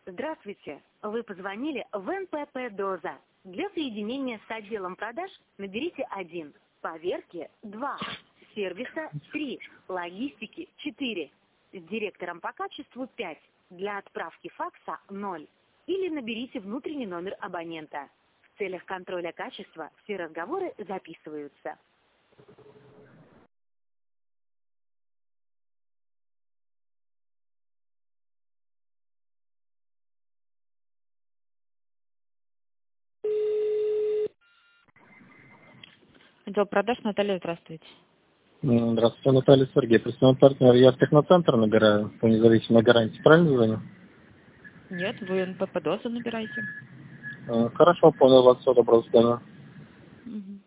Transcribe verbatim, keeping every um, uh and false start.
Здравствуйте. Вы позвонили в эн пэ пэ «Доза». Для соединения с отделом продаж наберите один, поверки два, сервиса три, логистики четыре, с директором по качеству пять, для отправки факса ноль. Или наберите внутренний номер абонента. В целях контроля качества все разговоры записываются. Отдел продаж, Наталья, здравствуйте. М, Здравствуйте, Наталья, Сергей, представитель партнер. Я в техноцентр набираю по независимой гарантии. Правильно звоню? Нет, вы эн пэ пэ «Доза» набираете. Э, Хорошо, понял вас, все, доброго свидания. Мгм.